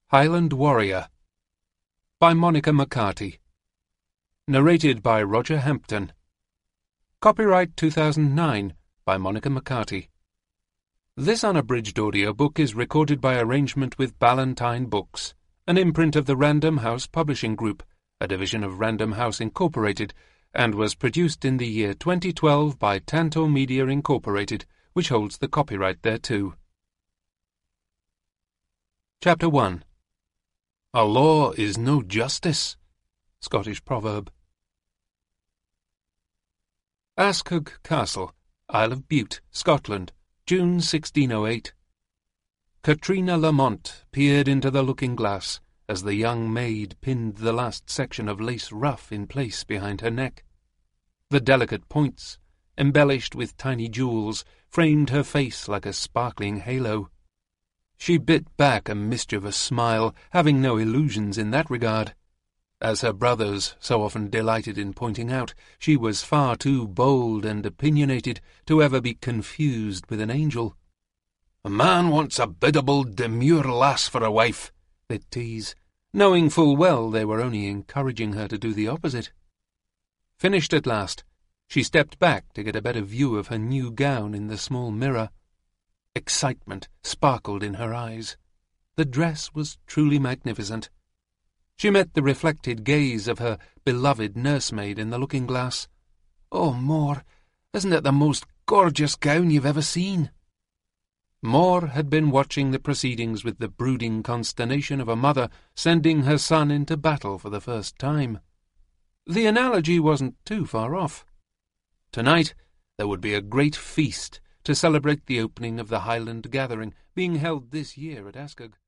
Highland Warrior by Monica McCarty. Narrated by Roger Hampton. Copyright 2009 by Monica McCarty. This unabridged audiobook is recorded by arrangement with Ballantine Books, an imprint of the Random House Publishing Group, a division of Random House Incorporated, and was produced in the year 2012 by Tantor Media Incorporated, which holds the copyright thereto. Chapter 1. A law is no justice. Scottish proverb. Askog Castle, Isle of Bute, Scotland, June 1608. Katrina Lamont peered into the looking-glass as the young maid pinned the last section of lace ruff in place behind her neck. The delicate points, embellished with tiny jewels, framed her face like a sparkling halo. She bit back a mischievous smile, having no illusions in that regard. As her brothers so often delighted in pointing out, she was far too bold and opinionated to ever be confused with an angel. "A man wants a biddable, demure lass for a wife," they'd tease, knowing full well they were only encouraging her to do the opposite. Finished at last, she stepped back to get a better view of her new gown in the small mirror. Excitement sparkled in her eyes. The dress was truly magnificent. She met the reflected gaze of her beloved nursemaid in the looking-glass. "Oh, Moore, isn't it the most gorgeous gown you've ever seen?" Moore had been watching the proceedings with the brooding consternation of a mother sending her son into battle for the first time. The analogy wasn't too far off. Tonight there would be a great feast to celebrate the opening of the Highland gathering being held this year at Askog.